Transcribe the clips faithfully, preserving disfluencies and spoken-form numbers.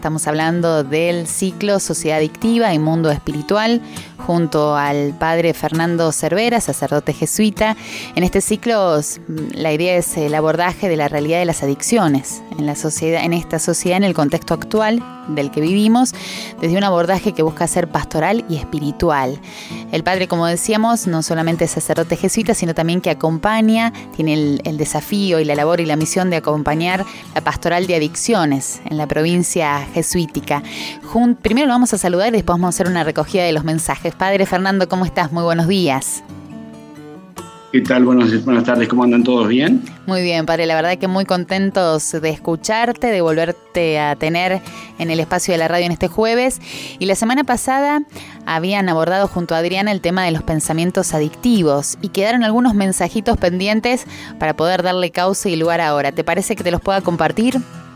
Estamos hablando del ciclo Sociedad Adictiva y Mundo Espiritual junto al padre Fernando Cervera, sacerdote jesuita. En este ciclo la idea es el abordaje de la realidad de las adicciones en la sociedad, en esta sociedad, en el contexto actual del que vivimos, desde un abordaje que busca ser pastoral y espiritual. El padre, como decíamos, no solamente es sacerdote jesuita, sino también que acompaña, tiene el, el desafío y la labor y la misión de acompañar la pastoral de adicciones en la provincia jesuítica. Jun- Primero lo vamos a saludar y después vamos a hacer una recogida de los mensajes. Padre Fernando, ¿cómo estás? Muy buenos días. ¿Qué tal? Buenas, buenas tardes, ¿cómo andan todos? ¿Bien? Muy bien, padre, la verdad que muy contentos de escucharte, de volverte a tener en el espacio de la radio en este jueves. Y la semana pasada habían abordado junto a Adriana el tema de los pensamientos adictivos y quedaron algunos mensajitos pendientes para poder darle cauce y lugar ahora. ¿Te parece que te los pueda compartir?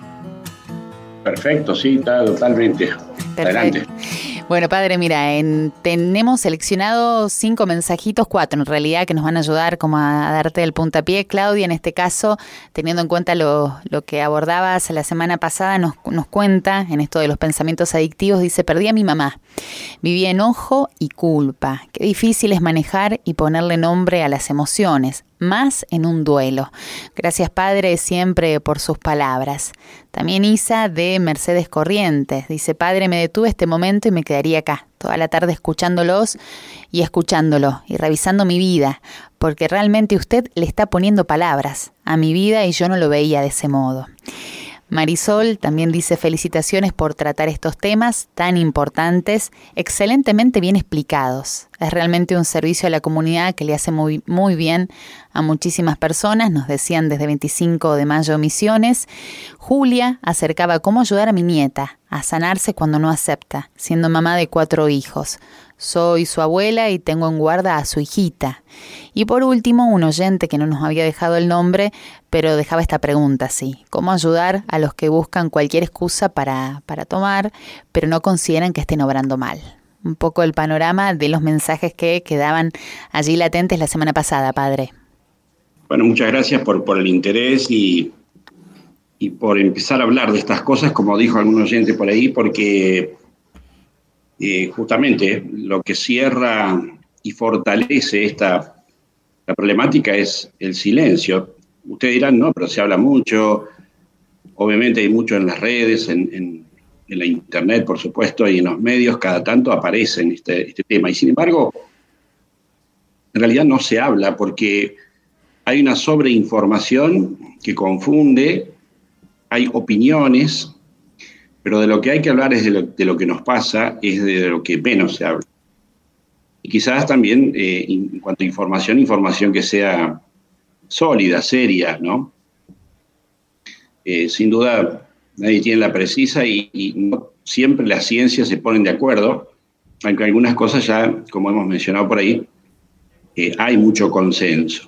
Perfecto, sí, está totalmente. Perfecto. Adelante. Bueno, padre, mira, en, tenemos seleccionado cinco mensajitos, cuatro en realidad, que nos van a ayudar como a, a darte el puntapié. Claudia, en este caso, teniendo en cuenta lo, lo que abordabas la semana pasada, nos, nos cuenta, en esto de los pensamientos adictivos, dice: perdí a mi mamá, viví enojo y culpa. Qué difícil es manejar y ponerle nombre a las emociones, más en un duelo. Gracias, padre, siempre por sus palabras. También Isa de Mercedes Corrientes dice: padre, me detuve este momento y me quedaría acá toda la tarde escuchándolos y escuchándolo y revisando mi vida, porque realmente usted le está poniendo palabras a mi vida y yo no lo veía de ese modo. Marisol también dice: felicitaciones por tratar estos temas tan importantes, excelentemente bien explicados. Es realmente un servicio a la comunidad que le hace muy, muy bien a muchísimas personas, nos decían desde veinticinco de mayo Misiones. Julia acercaba cómo ayudar a mi nieta a sanarse cuando no acepta, siendo mamá de cuatro hijos. Soy su abuela y tengo en guarda a su hijita. Y por último, un oyente que no nos había dejado el nombre, pero dejaba esta pregunta así: ¿cómo ayudar a los que buscan cualquier excusa para, para tomar, pero no consideran que estén obrando mal? Un poco el panorama de los mensajes que quedaban allí latentes la semana pasada, padre. Bueno, muchas gracias por, por el interés y, y por empezar a hablar de estas cosas, como dijo algún oyente por ahí, porque eh, justamente lo que cierra y fortalece esta la problemática es el silencio. Ustedes dirán, no, pero se habla mucho, obviamente hay mucho en las redes, en, en, en la internet, por supuesto, y en los medios cada tanto aparecen este, este tema. Y sin embargo, en realidad no se habla porque hay una sobreinformación que confunde, hay opiniones, pero de lo que hay que hablar es de lo, de lo que nos pasa, es de lo que menos se habla. Y quizás también, eh, en cuanto a información, información que sea sólida, seria, ¿no? Eh, sin duda, nadie tiene la precisa y, y no siempre las ciencias se ponen de acuerdo, aunque algunas cosas ya, como hemos mencionado por ahí, eh, hay mucho consenso.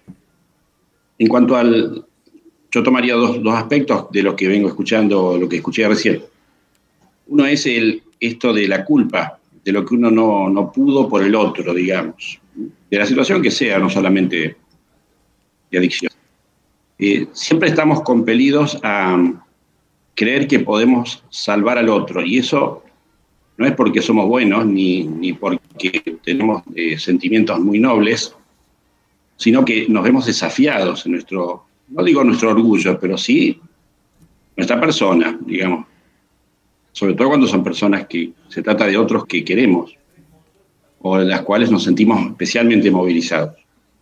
En cuanto al... Yo tomaría dos, dos aspectos de lo que vengo escuchando, lo que escuché recién. Uno es el, esto de la culpa, de lo que uno no, no pudo por el otro, digamos, de la situación que sea, no solamente de adicción. Eh, siempre estamos compelidos a creer que podemos salvar al otro, y eso no es porque somos buenos ni, ni porque tenemos eh, sentimientos muy nobles, sino que nos vemos desafiados en nuestro, no digo nuestro orgullo, pero sí nuestra persona, digamos. Sobre todo cuando son personas que se trata de otros que queremos o de las cuales nos sentimos especialmente movilizados.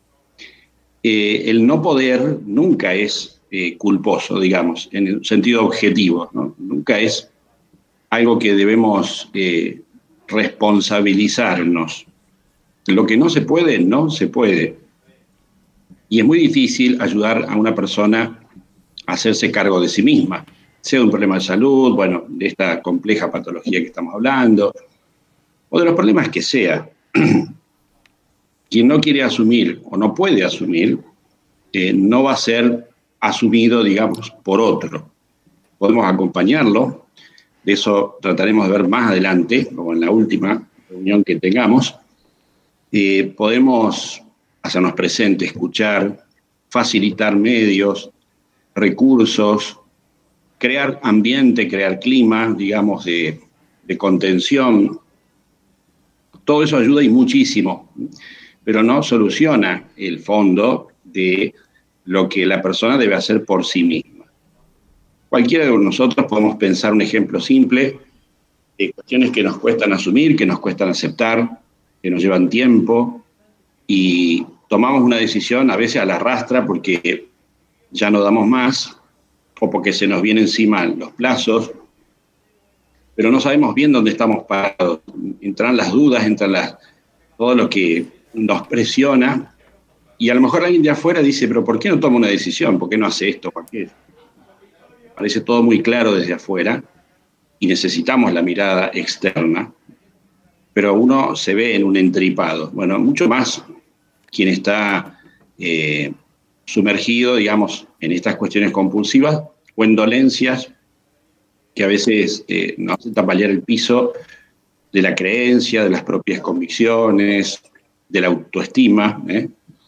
Eh, el no poder nunca es eh, culposo, digamos, en el sentido objetivo, ¿no? Nunca es algo que debemos eh, responsabilizarnos. Lo que no se puede, no se puede. Y es muy difícil ayudar a una persona a hacerse cargo de sí misma, sea de un problema de salud, bueno, de esta compleja patología que estamos hablando, o de los problemas que sea. Quien no quiere asumir o no puede asumir, eh, no va a ser asumido, digamos, por otro. Podemos acompañarlo, de eso trataremos de ver más adelante, como en la última reunión que tengamos. Eh, podemos hacernos presentes, escuchar, facilitar medios, recursos, crear ambiente, crear clima, digamos, de, de contención. Todo eso ayuda y muchísimo, pero no soluciona el fondo de lo que la persona debe hacer por sí misma. Cualquiera de nosotros podemos pensar un ejemplo simple de cuestiones que nos cuestan asumir, que nos cuestan aceptar, que nos llevan tiempo, y tomamos una decisión a veces a la rastra porque ya no damos más o porque se nos vienen encima los plazos, pero no sabemos bien dónde estamos parados. Entran las dudas, entran las, todo lo que nos presiona, y a lo mejor alguien de afuera dice, pero ¿por qué no toma una decisión? ¿Por qué no hace esto? ¿Por qué? Parece todo muy claro desde afuera y necesitamos la mirada externa, pero uno se ve en un entripado. Bueno, mucho más quien está eh, sumergido, digamos, en estas cuestiones compulsivas o en dolencias que a veces eh, nos hacen tambalear el piso de la creencia, de las propias convicciones, de la autoestima. ¿eh?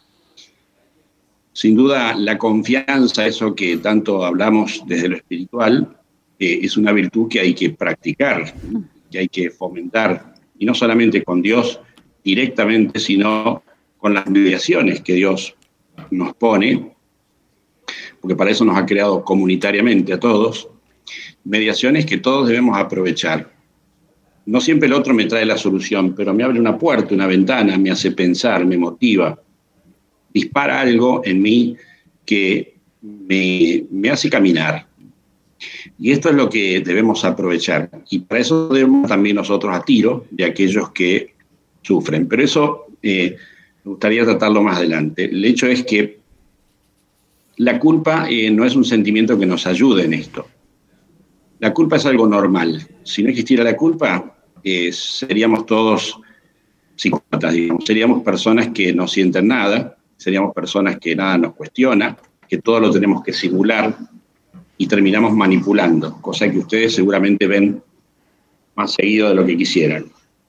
Sin duda, la confianza, eso que tanto hablamos desde lo espiritual, eh, es una virtud que hay que practicar, que hay que fomentar, y no solamente con Dios directamente, sino con las mediaciones que Dios nos pone, porque para eso nos ha creado comunitariamente a todos, mediaciones que todos debemos aprovechar. No siempre el otro me trae la solución, pero me abre una puerta, una ventana, me hace pensar, me motiva, dispara algo en mí que me, me hace caminar. Y esto es lo que debemos aprovechar. Y para eso debemos también nosotros a tiro de aquellos que sufren. Pero eso eh, me gustaría tratarlo más adelante. El hecho es que la culpa eh, no es un sentimiento que nos ayude en esto. La culpa es algo normal. Si no existiera la culpa, eh, seríamos todos psicópatas, digamos. Seríamos personas que no sienten nada, seríamos personas que nada nos cuestiona, que todo lo tenemos que simular y terminamos manipulando, cosa que ustedes seguramente ven más seguido de lo que quisieran.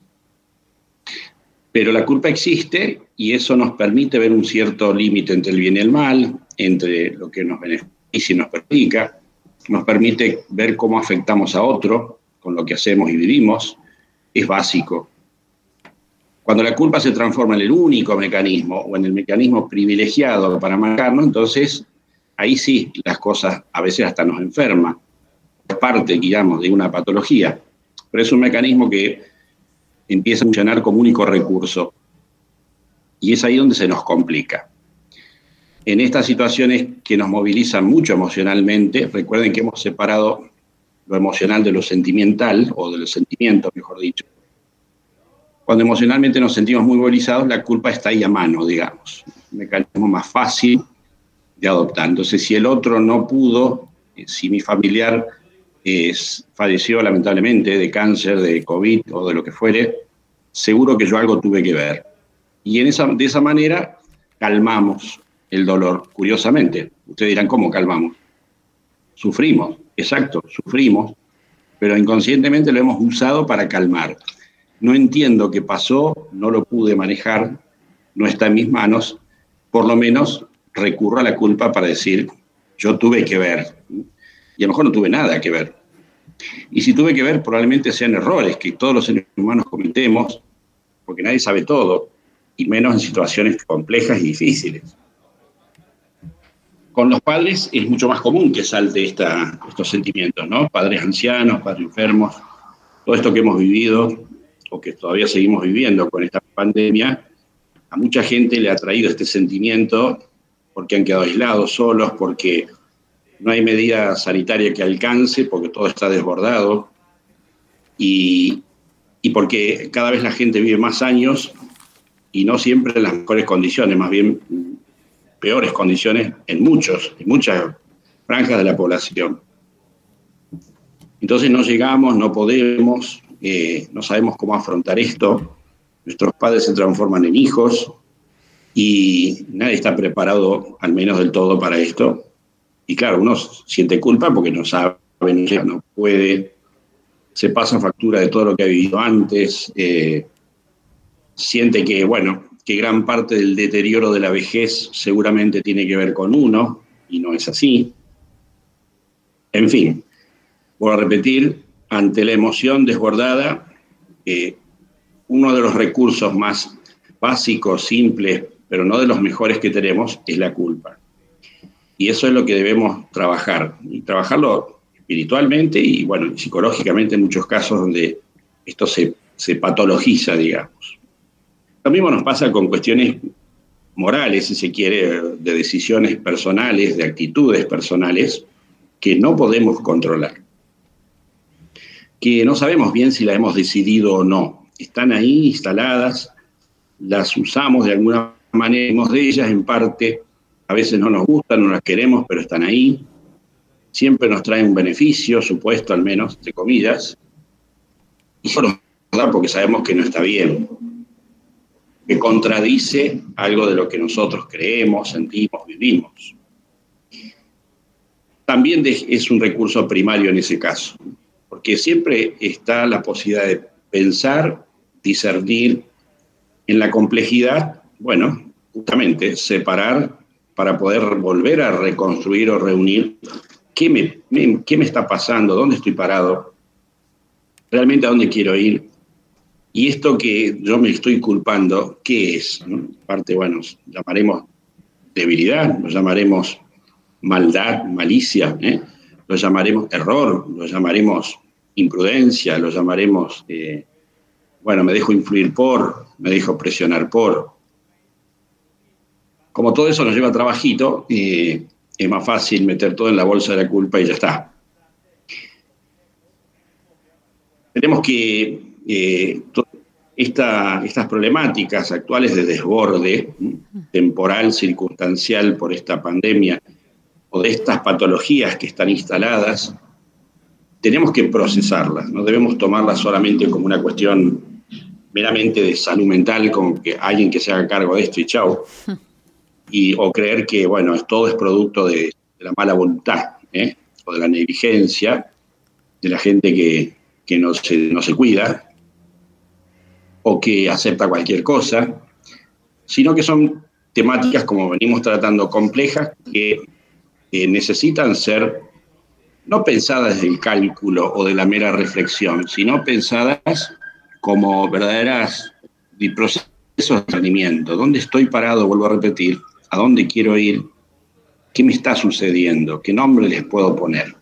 Pero la culpa existe y eso nos permite ver un cierto límite entre el bien y el mal, entre lo que nos beneficia y nos perjudica, nos permite ver cómo afectamos a otro con lo que hacemos y vivimos, es básico. Cuando la culpa se transforma en el único mecanismo o en el mecanismo privilegiado para marcarnos, entonces ahí sí las cosas a veces hasta nos enferman, es parte, digamos, de una patología, pero es un mecanismo que empieza a funcionar como único recurso y es ahí donde se nos complica. En estas situaciones que nos movilizan mucho emocionalmente, recuerden que hemos separado lo emocional de lo sentimental, o de los sentimientos, mejor dicho. Cuando emocionalmente nos sentimos muy movilizados, la culpa está ahí a mano, digamos, un mecanismo más fácil de adoptar. Entonces, si el otro no pudo, eh, si mi familiar eh, falleció lamentablemente de cáncer, de COVID o de lo que fuere, seguro que yo algo tuve que ver. Y en esa, de esa manera calmamos el dolor, curiosamente. Ustedes dirán, ¿cómo calmamos? Sufrimos, exacto, sufrimos, pero inconscientemente lo hemos usado para calmar. No entiendo qué pasó, no lo pude manejar, no está en mis manos, por lo menos recurro a la culpa para decir, yo tuve que ver, y a lo mejor no tuve nada que ver. Y si tuve que ver, probablemente sean errores que todos los seres humanos cometemos, porque nadie sabe todo, y menos en situaciones complejas y difíciles. Con los padres es mucho más común que salte esta, estos sentimientos, ¿no? Padres ancianos, padres enfermos, todo esto que hemos vivido o que todavía seguimos viviendo con esta pandemia, a mucha gente le ha traído este sentimiento porque han quedado aislados, solos, porque no hay medida sanitaria que alcance, porque todo está desbordado y, y porque cada vez la gente vive más años y no siempre en las mejores condiciones, más bien peores condiciones en muchos, en muchas franjas de la población. Entonces no llegamos, no podemos, eh, no sabemos cómo afrontar esto. Nuestros padres se transforman en hijos y nadie está preparado, al menos del todo, para esto. Y claro, uno siente culpa porque no sabe, no puede, se pasa factura de todo lo que ha vivido antes, eh, siente que, bueno, que gran parte del deterioro de la vejez seguramente tiene que ver con uno, y no es así. En fin, Vuelvo a repetir, ante la emoción desbordada, eh, uno de los recursos más básicos, simples, pero no de los mejores que tenemos, es la culpa. Y eso es lo que debemos trabajar, y trabajarlo espiritualmente y, bueno, psicológicamente en muchos casos donde esto se, se patologiza, digamos. Lo mismo nos pasa con cuestiones morales, si se quiere, de decisiones personales, de actitudes personales, que no podemos controlar, que no sabemos bien si las hemos decidido o no. Están ahí instaladas, las usamos de alguna manera de ellas, en parte, a veces no nos gustan, no las queremos, pero están ahí. Siempre nos traen un beneficio, supuesto al menos, entre comillas, y eso nos da porque sabemos que no está bien, que contradice algo de lo que nosotros creemos, sentimos, vivimos. También es un recurso primario en ese caso, porque siempre está la posibilidad de pensar, discernir en la complejidad, bueno, justamente separar para poder volver a reconstruir o reunir qué me, me, qué me está pasando, dónde estoy parado, realmente a dónde quiero ir. Y esto que yo me estoy culpando, ¿qué es? ¿No? Parte, bueno, llamaremos debilidad, lo llamaremos maldad, malicia, ¿eh? Lo llamaremos error, lo llamaremos imprudencia, lo llamaremos, eh, bueno, me dejo influir por, me dejo presionar por. Como todo eso nos lleva a trabajito, eh, es más fácil meter todo en la bolsa de la culpa y ya está. Tenemos que eh, esta, estas problemáticas actuales de desborde temporal, circunstancial por esta pandemia o de estas patologías que están instaladas, tenemos que procesarlas, no debemos tomarlas solamente como una cuestión meramente de salud mental, como que alguien que se haga cargo de esto y chau, y, o creer que, bueno, todo es producto de, de la mala voluntad, ¿eh? O de la negligencia de la gente que, que no, se, no se cuida o que acepta cualquier cosa, sino que son temáticas, como venimos tratando, complejas, que, que necesitan ser no pensadas desde el cálculo o de la mera reflexión, sino pensadas como verdaderas procesos de entendimiento. ¿Dónde estoy parado? Vuelvo a repetir. ¿A dónde quiero ir? ¿Qué me está sucediendo? ¿Qué nombre les puedo poner?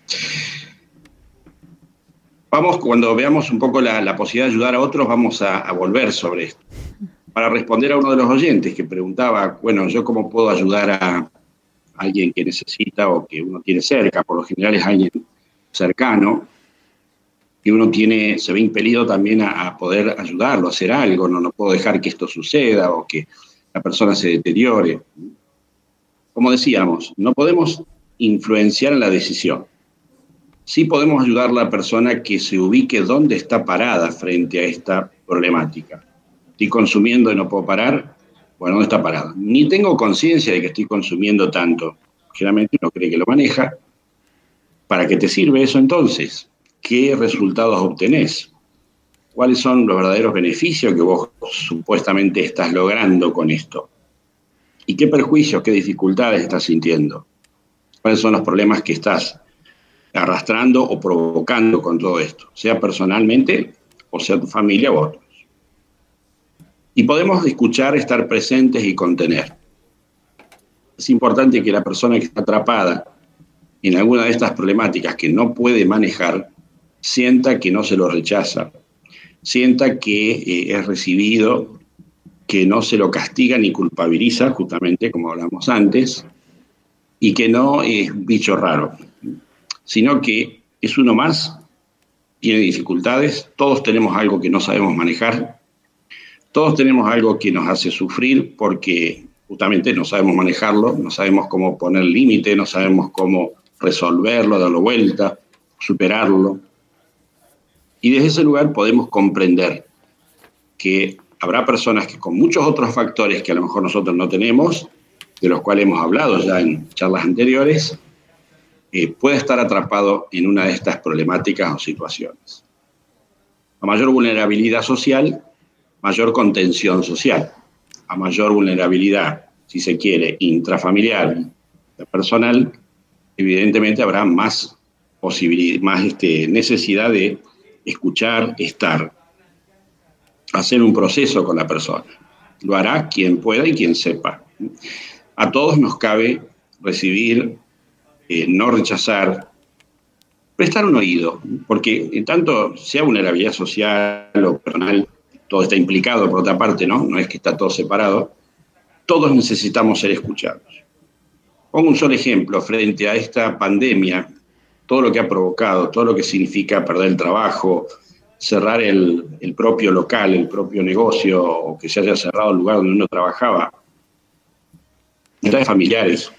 Vamos, cuando veamos un poco la, la posibilidad de ayudar a otros, vamos a, a volver sobre esto. Para responder a uno de los oyentes que preguntaba, bueno, ¿yo cómo puedo ayudar a alguien que necesita o que uno tiene cerca? Por lo general es alguien cercano, que uno tiene, se ve impelido también a, a poder ayudarlo, a hacer algo. No, no puedo dejar que esto suceda o que la persona se deteriore. Como decíamos, no podemos influenciar en la decisión. Sí podemos ayudar a la persona que se ubique dónde está parada frente a esta problemática. Estoy consumiendo y no puedo parar. Bueno, ¿dónde está parado? Ni tengo conciencia de que estoy consumiendo tanto. Generalmente uno cree que lo maneja. ¿Para qué te sirve eso entonces? ¿Qué resultados obtenés? ¿Cuáles son los verdaderos beneficios que vos supuestamente estás logrando con esto? ¿Y qué perjuicios, qué dificultades estás sintiendo? ¿Cuáles son los problemas que estás arrastrando o provocando con todo esto? Sea personalmente, o sea tu familia o otros. Y podemos escuchar, estar presentes y contener. Es importante que la persona que está atrapada en alguna de estas problemáticas que no puede manejar, sienta que no se lo rechaza, sienta que eh, es recibido, que no se lo castiga ni culpabiliza, justamente como hablamos antes, y que no es un bicho raro, sino que es uno más, tiene dificultades, todos tenemos algo que no sabemos manejar, todos tenemos algo que nos hace sufrir porque justamente no sabemos manejarlo, no sabemos cómo poner límite, no sabemos cómo resolverlo, darlo vuelta, superarlo. Y desde ese lugar podemos comprender que habrá personas que con muchos otros factores que a lo mejor nosotros no tenemos, de los cuales hemos hablado ya en charlas anteriores, eh, puede estar atrapado en una de estas problemáticas o situaciones. A mayor vulnerabilidad social, mayor contención social. A mayor vulnerabilidad, si se quiere, intrafamiliar, personal, evidentemente habrá más posibilidad, más este, necesidad de escuchar, estar, hacer un proceso con la persona. Lo hará quien pueda y quien sepa. A todos nos cabe recibir, eh, no rechazar, prestar un oído, porque en tanto sea vulnerabilidad social o personal, todo está implicado por otra parte, ¿no? No es que está todo separado. Todos necesitamos ser escuchados. Pongo un solo ejemplo frente a esta pandemia, todo lo que ha provocado, todo lo que significa perder el trabajo, cerrar el, el propio local, el propio negocio, o que se haya cerrado el lugar donde uno trabajaba. Unidades familiares,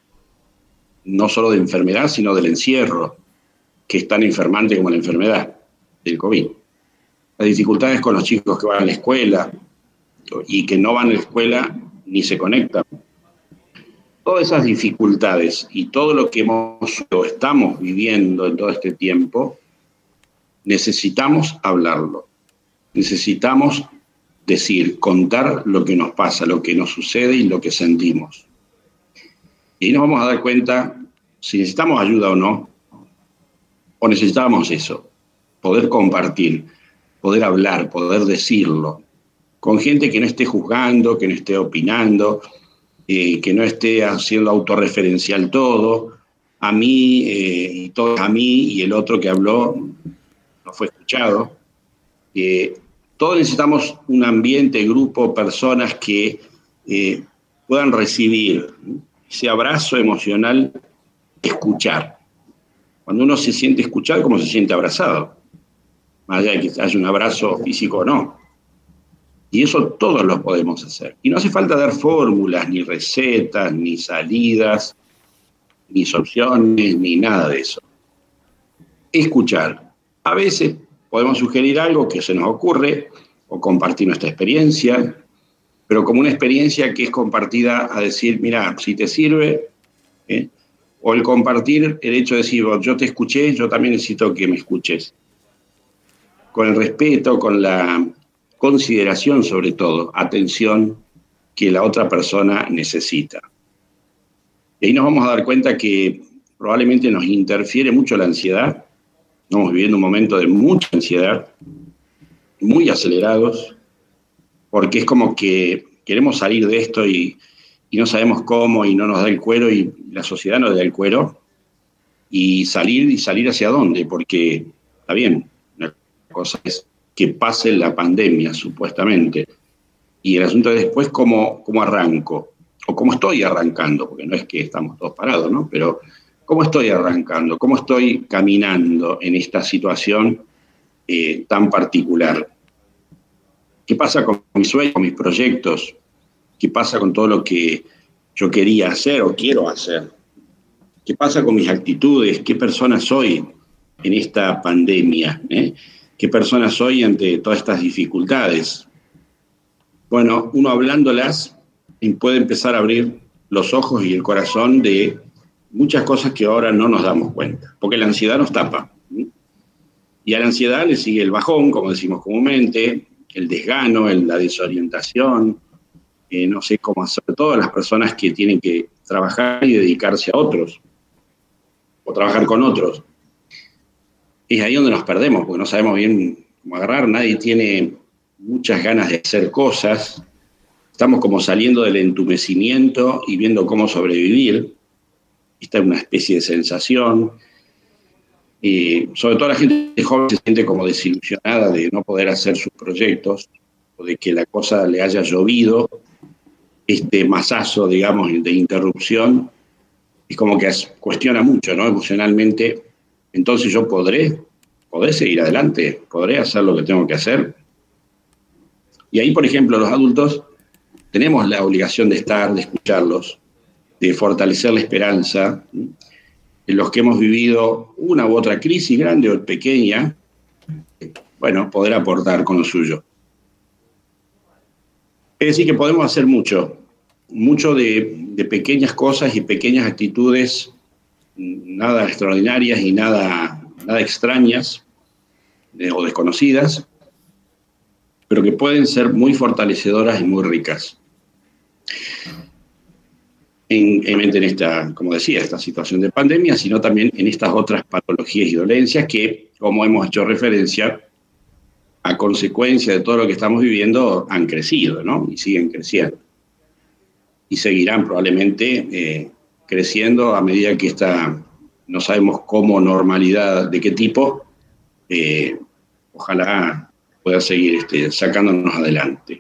no solo de enfermedad, sino del encierro, que es tan enfermante como la enfermedad del COVID. Las dificultades con los chicos que van a la escuela y que no van a la escuela ni se conectan. Todas esas dificultades y todo lo que hemos o estamos viviendo en todo este tiempo, necesitamos hablarlo. Necesitamos decir, contar lo que nos pasa, lo que nos sucede y lo que sentimos. Y ahí nos vamos a dar cuenta si necesitamos ayuda o no, o necesitamos eso, poder compartir, poder hablar, poder decirlo, con gente que no esté juzgando, que no esté opinando, eh, que no esté haciendo autorreferencial todo, a mí, eh, y todo a mí, y el otro que habló no fue escuchado. Eh, todos necesitamos un ambiente, grupo, personas que eh, puedan recibir ese abrazo emocional, escuchar. Cuando uno se siente escuchado, ¿cómo se siente abrazado? Más allá de que haya un abrazo físico o no. Y eso todos lo podemos hacer. Y no hace falta dar fórmulas, ni recetas, ni salidas, ni soluciones, ni nada de eso. Escuchar. A veces podemos sugerir algo que se nos ocurre, o compartir nuestra experiencia, pero como una experiencia que es compartida a decir, mira, si te sirve, ¿eh? O el compartir el hecho de decir, yo te escuché, yo también necesito que me escuches. Con el respeto, con la consideración sobre todo, atención que la otra persona necesita. Y ahí nos vamos a dar cuenta que probablemente nos interfiere mucho la ansiedad. Estamos viviendo un momento de mucha ansiedad, muy acelerados, porque es como que queremos salir de esto y, y no sabemos cómo y no nos da el cuero y la sociedad nos da el cuero. Y salir, y salir hacia dónde, porque está bien, una cosa es que pase la pandemia, supuestamente, y el asunto es después cómo, cómo arranco, o cómo estoy arrancando, porque no es que estamos todos parados, ¿no? Pero cómo estoy arrancando, cómo estoy caminando en esta situación eh, tan particular. ¿Qué pasa con mis sueños, con mis proyectos? ¿Qué pasa con todo lo que yo quería hacer o quiero hacer? ¿Qué pasa con mis actitudes? ¿Qué persona soy en esta pandemia? ¿Eh? ¿Qué persona soy ante todas estas dificultades? Bueno, uno hablándolas puede empezar a abrir los ojos y el corazón de muchas cosas que ahora no nos damos cuenta, porque la ansiedad nos tapa. ¿Sí? Y a la ansiedad le sigue el bajón, como decimos comúnmente, el desgano, el, la desorientación, eh, no sé cómo hacer, todas las personas que tienen que trabajar y dedicarse a otros, o trabajar con otros. Es ahí donde nos perdemos, porque no sabemos bien cómo agarrar, nadie tiene muchas ganas de hacer cosas, estamos como saliendo del entumecimiento y viendo cómo sobrevivir. Esta es una especie de sensación. Y sobre todo la gente joven se siente como desilusionada de no poder hacer sus proyectos, o de que la cosa le haya llovido, este masazo, digamos, de interrupción, es como que cuestiona mucho, ¿no? Emocionalmente. Entonces yo podré, podré seguir adelante, podré hacer lo que tengo que hacer. Y ahí, por ejemplo, los adultos tenemos la obligación de estar, de escucharlos, de fortalecer la esperanza. En los que hemos vivido una u otra crisis, grande o pequeña, bueno, poder aportar con lo suyo. Es decir, que podemos hacer mucho, mucho de, de pequeñas cosas y pequeñas actitudes, nada extraordinarias y nada, nada extrañas eh, o desconocidas, pero que pueden ser muy fortalecedoras y muy ricas. en, en esta, como decía, esta situación de pandemia, sino también en estas otras patologías y dolencias que, como hemos hecho referencia, a consecuencia de todo lo que estamos viviendo, han crecido, ¿no? Y siguen creciendo. Y seguirán probablemente eh, creciendo a medida que esta, no sabemos cómo, normalidad de qué tipo, eh, ojalá pueda seguir este, sacándonos adelante.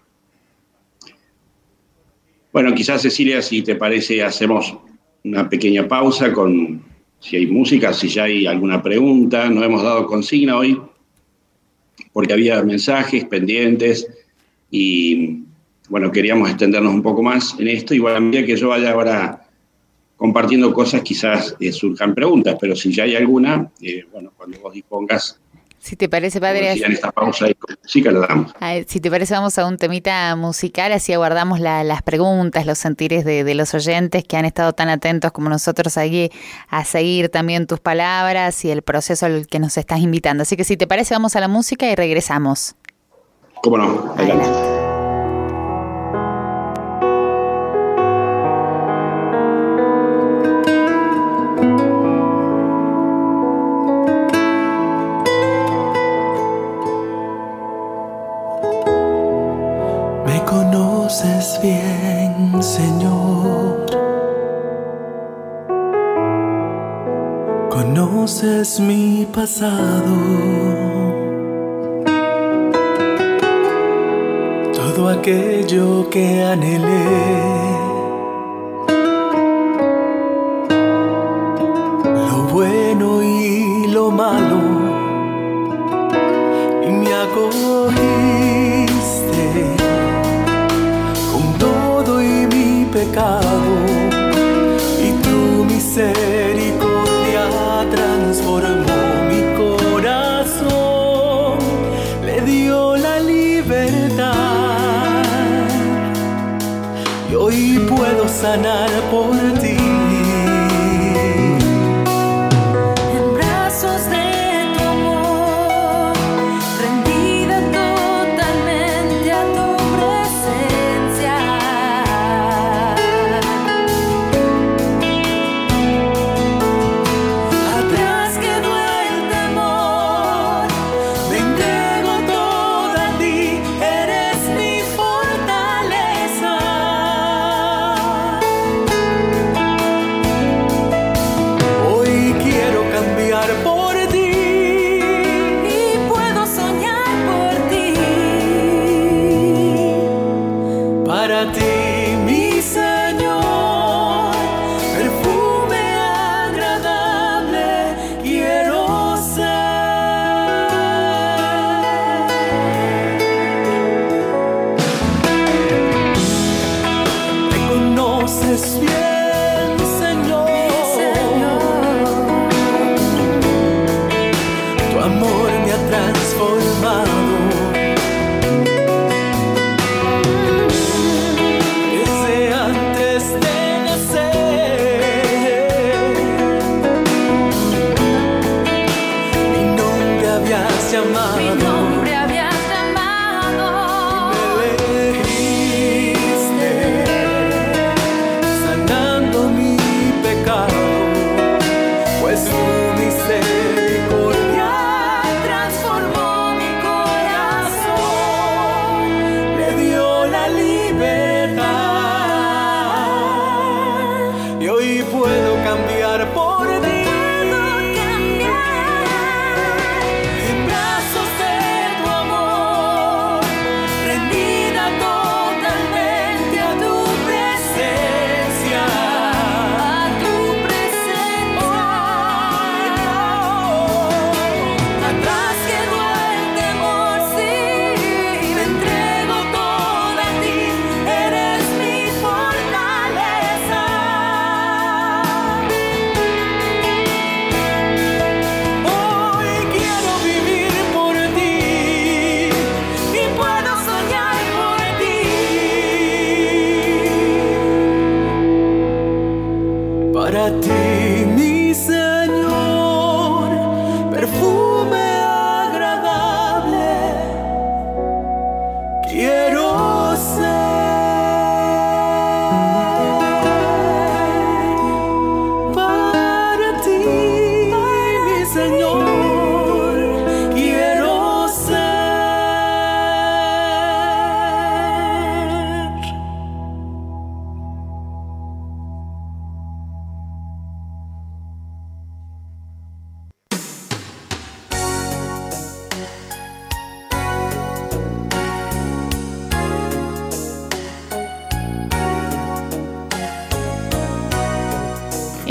Bueno, quizás, Cecilia, si te parece, hacemos una pequeña pausa con si hay música, si ya hay alguna pregunta. No hemos dado consigna hoy porque había mensajes pendientes y, bueno, queríamos extendernos un poco más en esto. Igual a medida que yo vaya ahora compartiendo cosas, quizás eh, surjan preguntas, pero si ya hay alguna, eh, bueno, cuando vos dispongas. Si te parece, padre, en esta pausa y con música la damos. Si te parece, vamos a un temita musical, así aguardamos la, las preguntas, los sentires de, de los oyentes que han estado tan atentos como nosotros aquí a seguir también tus palabras y el proceso al que nos estás invitando. Así que si te parece, vamos a la música y regresamos. ¿Cómo no? Adelante. Adelante. Conoces bien, Señor, conoces mi pasado, todo aquello que anhelé, lo bueno y lo malo, y me acogiste pecado, y tu misericordia transformó mi corazón, le dio la libertad, y hoy puedo sanar por ti. Puedo cambiar en brazos de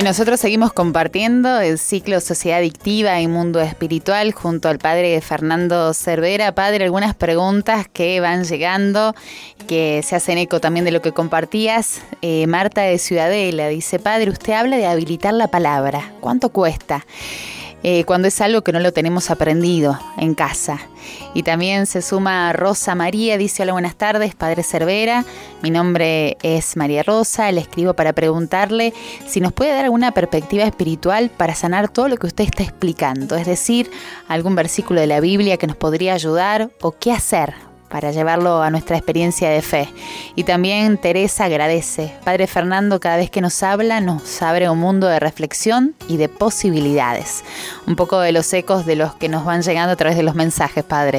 nosotros seguimos compartiendo el ciclo Sociedad Adictiva y Mundo Espiritual junto al padre Fernando Cervera. Padre, algunas preguntas que van llegando, que se hacen eco también de lo que compartías. Eh, Marta de Ciudadela dice: padre, usted habla de habilitar la palabra. ¿Cuánto cuesta? Eh, cuando es algo que no lo tenemos aprendido en casa. Y también se suma Rosa María, dice: hola, buenas tardes, padre Cervera, mi nombre es María Rosa, le escribo para preguntarle si nos puede dar alguna perspectiva espiritual para sanar todo lo que usted está explicando, es decir, algún versículo de la Biblia que nos podría ayudar o qué hacer para llevarlo a nuestra experiencia de fe. Y también Teresa agradece: padre Fernando, cada vez que nos habla nos abre un mundo de reflexión y de posibilidades. Un poco de los ecos de los que nos van llegando a través de los mensajes, padre.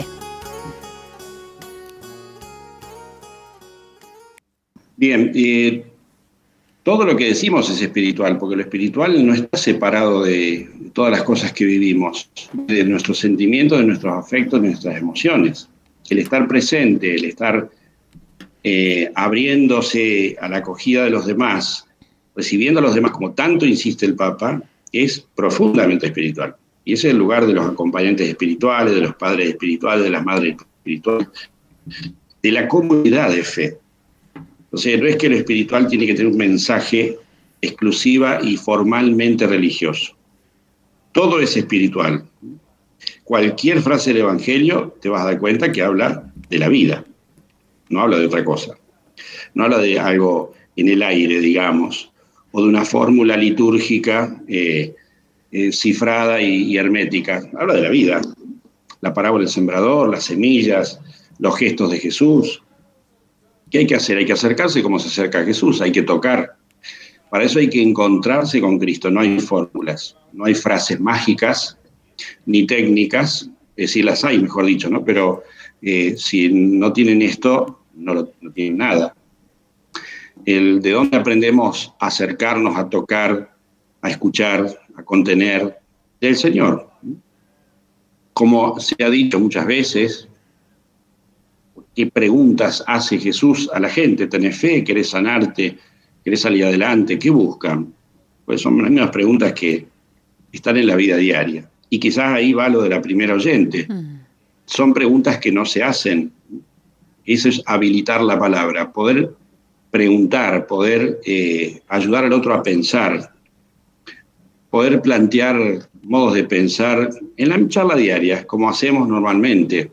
Bien, eh, todo lo que decimos es espiritual, porque lo espiritual no está separado de todas las cosas que vivimos, de nuestros sentimientos, de nuestros afectos, de nuestras emociones. El estar presente, el estar eh, abriéndose a la acogida de los demás, recibiendo a los demás, como tanto insiste el Papa, es profundamente espiritual. Y ese es el lugar de los acompañantes espirituales, de los padres espirituales, de las madres espirituales, de la comunidad de fe. O sea, no es que lo espiritual tiene que tener un mensaje exclusiva y formalmente religioso. Todo es espiritual. Cualquier frase del Evangelio te vas a dar cuenta que habla de la vida, no habla de otra cosa. No habla de algo en el aire, digamos, o de una fórmula litúrgica eh, eh, cifrada y, y hermética. Habla de la vida. La parábola del sembrador, las semillas, los gestos de Jesús. ¿Qué hay que hacer? Hay que acercarse como se acerca a Jesús, hay que tocar. Para eso hay que encontrarse con Cristo, no hay fórmulas, no hay frases mágicas, ni técnicas, es decir, las hay, mejor dicho, ¿no? Pero eh, si no tienen esto, no, lo, no tienen nada. El de dónde aprendemos a acercarnos, a tocar, a escuchar, a contener, del Señor. Como se ha dicho muchas veces, ¿qué preguntas hace Jesús a la gente? ¿Tenés fe? ¿Querés sanarte? ¿Querés salir adelante? ¿Qué buscan? Pues son las mismas preguntas que están en la vida diaria. Y quizás ahí va lo de la primera oyente. Mm. Son preguntas que no se hacen. Eso es habilitar la palabra, poder preguntar, poder eh, ayudar al otro a pensar, poder plantear modos de pensar en la charla diaria, como hacemos normalmente.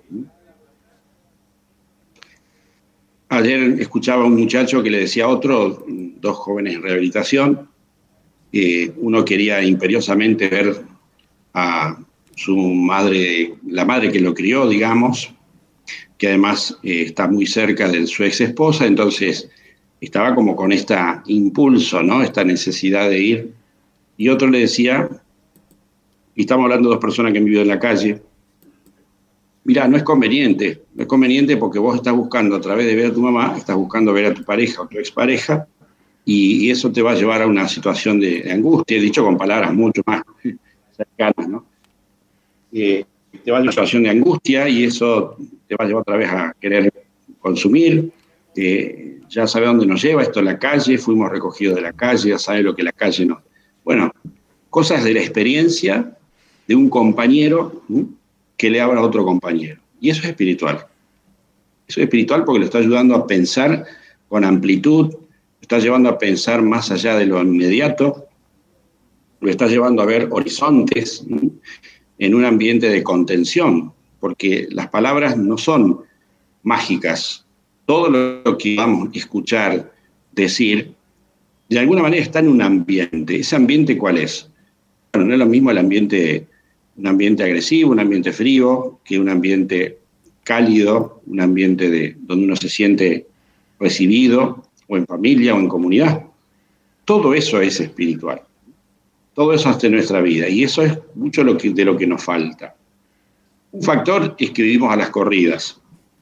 Ayer escuchaba a un muchacho que le decía a otro, dos jóvenes en rehabilitación, eh, uno quería imperiosamente ver a su madre, la madre que lo crió, digamos, que además eh, está muy cerca de su ex esposa, entonces estaba como con este impulso, ¿no? Esta necesidad de ir. Y otro le decía, y estamos hablando de dos personas que han vivido en la calle, mirá, no es conveniente, no es conveniente porque vos estás buscando, a través de ver a tu mamá, estás buscando ver a tu pareja o tu expareja, y, y eso te va a llevar a una situación de, de angustia, dicho con palabras mucho más cercanas, ¿no? Eh, te va a llevar a una situación de angustia y eso te va a llevar otra vez a querer consumir. Eh, ya sabe dónde nos lleva esto, la calle, fuimos recogidos de la calle, ya sabe lo que la calle nos... Bueno, cosas de la experiencia de un compañero, ¿sí?, que le habla a otro compañero. Y eso es espiritual. Eso es espiritual porque lo está ayudando a pensar con amplitud, lo está llevando a pensar más allá de lo inmediato, lo está llevando a ver horizontes, ¿sí?, en un ambiente de contención, porque las palabras no son mágicas. Todo lo que vamos a escuchar, decir, de alguna manera está en un ambiente. ¿Ese ambiente cuál es? Bueno, no es lo mismo el ambiente, un ambiente agresivo, un ambiente frío, que un ambiente cálido, un ambiente de, donde uno se siente recibido, o en familia, o en comunidad. Todo eso es espiritual. Todo eso hace nuestra vida, y eso es mucho lo que, de lo que nos falta. Un factor es que vivimos a las corridas.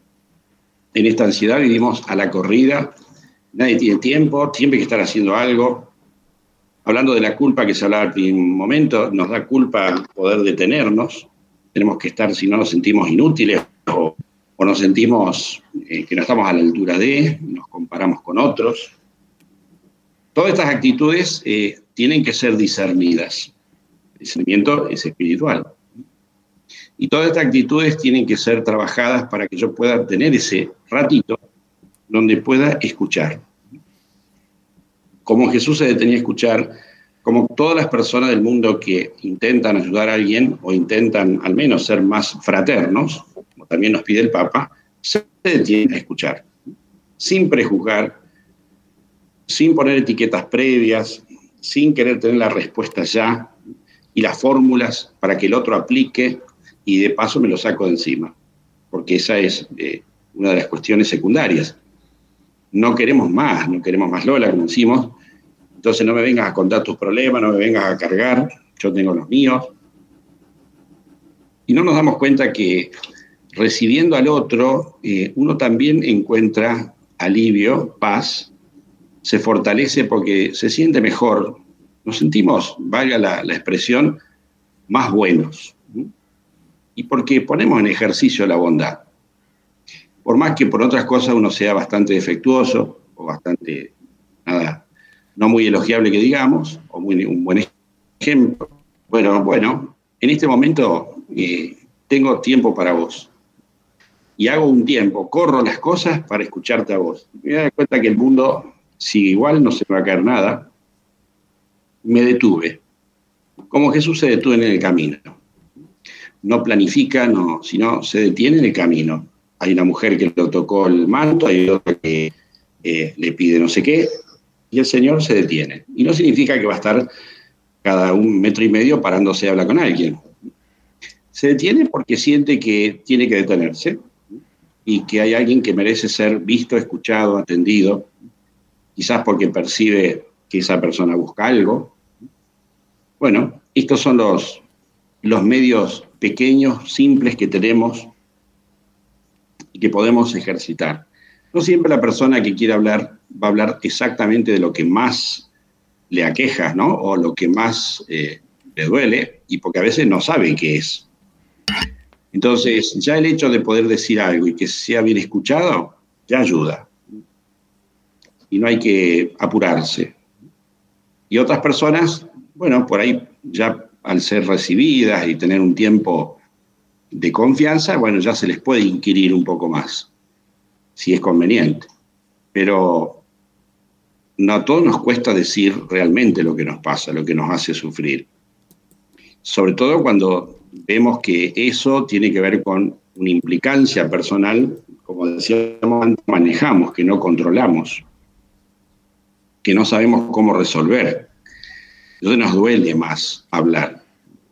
En esta ansiedad vivimos a la corrida, nadie tiene tiempo, siempre hay que estar haciendo algo. Hablando de la culpa que se hablaba en un momento, nos da culpa poder detenernos, tenemos que estar, si no nos sentimos inútiles o, o nos sentimos eh, que no estamos a la altura de, nos comparamos con otros. Todas estas actitudes eh, tienen que ser discernidas. El discernimiento es espiritual. Y todas estas actitudes tienen que ser trabajadas para que yo pueda tener ese ratito donde pueda escuchar. Como Jesús se detenía a escuchar, como todas las personas del mundo que intentan ayudar a alguien o intentan al menos ser más fraternos, como también nos pide el Papa, se detienen a escuchar, sin prejuzgar, sin poner etiquetas previas, sin querer tener la respuesta ya y las fórmulas para que el otro aplique y de paso me lo saco de encima, porque esa es eh, una de las cuestiones secundarias. No queremos más, no queremos más Lola, como decimos, entonces no me vengas a contar tus problemas, no me vengas a cargar, yo tengo los míos. Y no nos damos cuenta que recibiendo al otro, eh, uno también encuentra alivio, paz, se fortalece porque se siente mejor, nos sentimos, valga la, la expresión, más buenos. Y porque ponemos en ejercicio la bondad. Por más que por otras cosas uno sea bastante defectuoso, o bastante, nada, no muy elogiable que digamos, o muy, un buen ejemplo, bueno, bueno, en este momento eh, tengo tiempo para vos. Y hago un tiempo, corro las cosas para escucharte a vos. Me doy cuenta que el mundo sigue igual, no se me va a caer nada. Me detuve, como Jesús se detuvo en el camino. No planifica, no, sino se detiene en el camino. Hay una mujer que le tocó el manto, hay otra que eh, le pide no sé qué, y el Señor se detiene. Y no significa que va a estar cada un metro y medio parándose a hablar con alguien. Se detiene porque siente que tiene que detenerse y que hay alguien que merece ser visto, escuchado, atendido, quizás porque percibe que esa persona busca algo. Bueno, estos son los, los medios pequeños, simples que tenemos y que podemos ejercitar. No siempre la persona que quiere hablar va a hablar exactamente de lo que más le aqueja, ¿no? O lo que más eh, le duele, y porque a veces no sabe qué es. Entonces, ya el hecho de poder decir algo y que sea bien escuchado, ya ayuda. Y no hay que apurarse. Y otras personas, bueno, por ahí ya al ser recibidas y tener un tiempo de confianza, bueno, ya se les puede inquirir un poco más, si es conveniente. Pero no a todos nos cuesta decir realmente lo que nos pasa, lo que nos hace sufrir. Sobre todo cuando vemos que eso tiene que ver con una implicancia personal, como decíamos antes, manejamos, que no controlamos, que no sabemos cómo resolver. Entonces nos duele más hablar.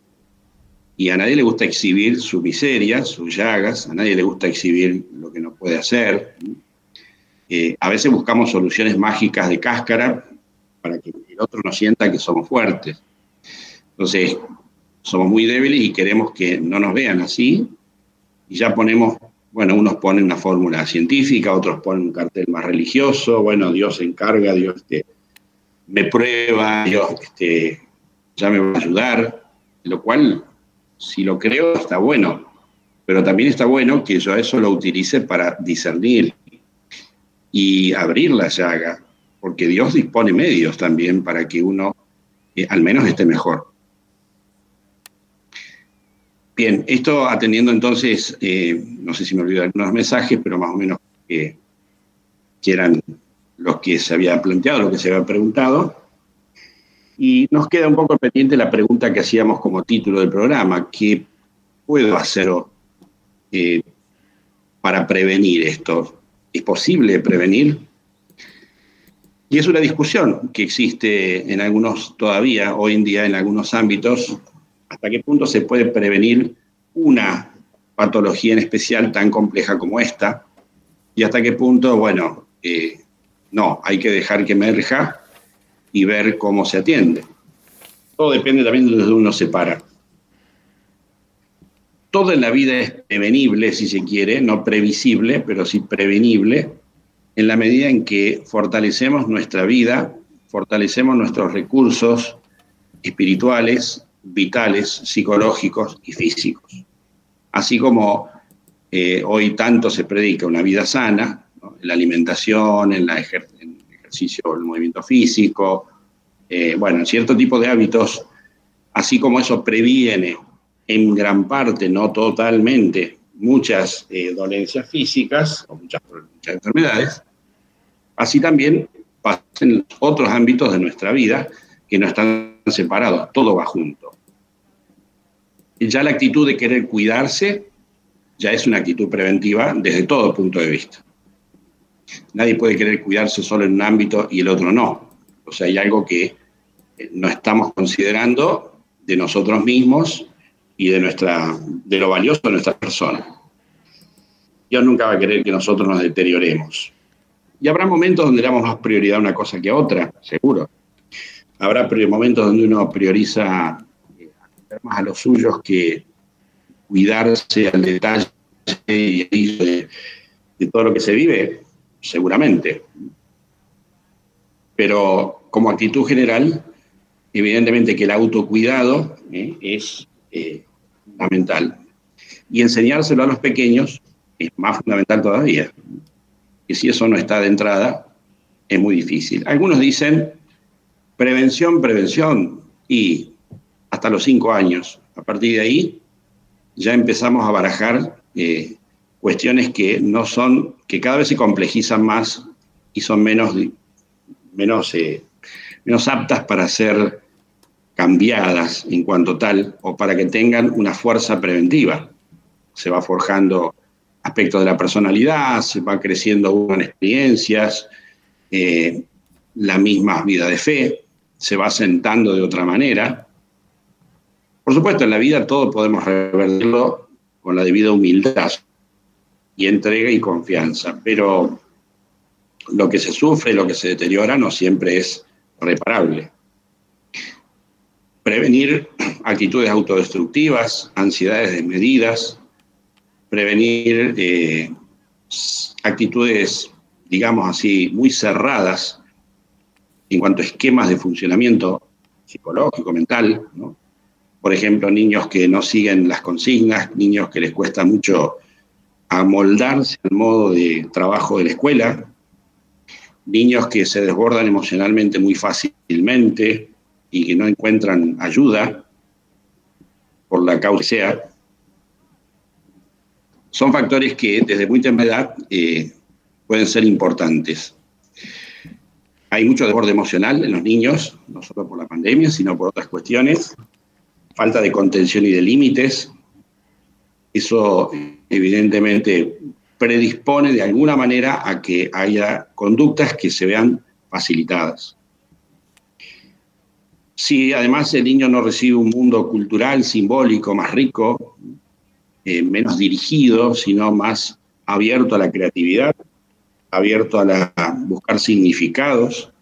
Y a nadie le gusta exhibir su miseria, sus llagas, a nadie le gusta exhibir lo que no puede hacer. Eh, a veces buscamos soluciones mágicas de cáscara para que el otro no sienta que somos fuertes. Entonces, somos muy débiles y queremos que no nos vean así, y ya ponemos, bueno, unos ponen una fórmula científica, otros ponen un cartel más religioso, bueno, Dios se encarga, Dios este, me prueba, Dios este, ya me va a ayudar, lo cual, si lo creo, está bueno, pero también está bueno que yo a eso lo utilice para discernir y abrir la llaga, porque Dios dispone medios también para que uno eh, al menos esté mejor. Bien, esto atendiendo entonces, eh, no sé si me olvidé algunos mensajes, pero más o menos eh, que eran los que se había planteado, lo que se había preguntado. Y nos queda un poco pendiente la pregunta que hacíamos como título del programa: ¿qué puedo hacer eh, para prevenir esto? ¿Es posible prevenir? Y es una discusión que existe en algunos, todavía hoy en día en algunos ámbitos. ¿Hasta qué punto se puede prevenir una patología en especial tan compleja como esta? Y hasta qué punto, bueno, eh, no, hay que dejar que emerja y ver cómo se atiende. Todo depende también de donde uno se para. Todo en la vida es prevenible, si se quiere, no previsible, pero sí prevenible, en la medida en que fortalecemos nuestra vida, fortalecemos nuestros recursos espirituales, vitales, psicológicos y físicos. Así como eh, hoy tanto se predica una vida sana, ¿no? En la alimentación, en, la ejer- en el ejercicio, el movimiento físico, Eh, bueno, cierto tipo de hábitos, así como eso previene en gran parte, no totalmente, muchas eh, dolencias físicas o muchas, muchas enfermedades, así también pasa en otros ámbitos de nuestra vida que no están separados, todo va junto. Y ya la actitud de querer cuidarse ya es una actitud preventiva desde todo punto de vista. Nadie puede querer cuidarse solo en un ámbito y el otro no. O sea, hay algo que no estamos considerando de nosotros mismos y de, nuestra, de lo valioso de nuestra persona. Dios nunca va a querer que nosotros nos deterioremos. Y habrá momentos donde le damos más prioridad a una cosa que a otra, seguro. Habrá momentos donde uno prioriza más a los suyos que cuidarse al detalle y de, de todo lo que se vive, seguramente. Pero como actitud general, evidentemente que el autocuidado eh, es eh, fundamental. Y enseñárselo a los pequeños es más fundamental todavía. Que si eso no está de entrada, es muy difícil. Algunos dicen prevención, prevención, y hasta los cinco años. A partir de ahí ya empezamos a barajar eh, cuestiones que no son, que cada vez se complejizan más y son menos, menos, eh, menos aptas para ser cambiadas en cuanto tal, o para que tengan una fuerza preventiva. Se va forjando aspectos de la personalidad, se va creciendo uno en experiencias, eh, la misma vida de fe, se va sentando de otra manera. Por supuesto, en la vida todo podemos revertirlo con la debida humildad y entrega y confianza, pero lo que se sufre, lo que se deteriora, no siempre es reparable. Prevenir actitudes autodestructivas, ansiedades desmedidas, prevenir eh, actitudes, digamos así, muy cerradas en cuanto a esquemas de funcionamiento psicológico, mental, ¿no? Por ejemplo, niños que no siguen las consignas, niños que les cuesta mucho amoldarse al modo de trabajo de la escuela, niños que se desbordan emocionalmente muy fácilmente y que no encuentran ayuda por la causa que sea. Son factores que desde muy temprana edad eh, pueden ser importantes. Hay mucho desborde emocional en los niños, no solo por la pandemia, sino por otras cuestiones. Falta de contención y de límites. Eso evidentemente predispone de alguna manera a que haya conductas que se vean facilitadas. Si además el niño no recibe un mundo cultural, simbólico, más rico, eh, menos dirigido, sino más abierto a la creatividad, abierto a, la, a buscar significados,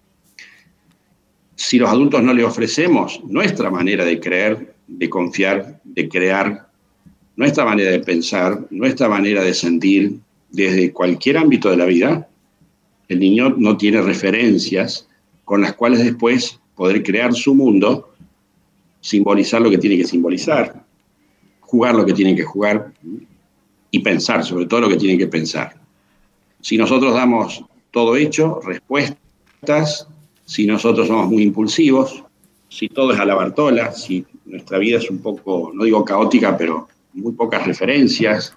si los adultos no le ofrecemos nuestra manera de creer, de confiar, de crear, nuestra manera de pensar, nuestra manera de sentir, desde cualquier ámbito de la vida, el niño no tiene referencias con las cuales después poder crear su mundo, simbolizar lo que tiene que simbolizar, jugar lo que tiene que jugar y pensar sobre todo lo que tiene que pensar. Si nosotros damos todo hecho, respuestas, si nosotros somos muy impulsivos, si todo es a la Bartola, si nuestra vida es un poco, no digo caótica, pero muy pocas referencias,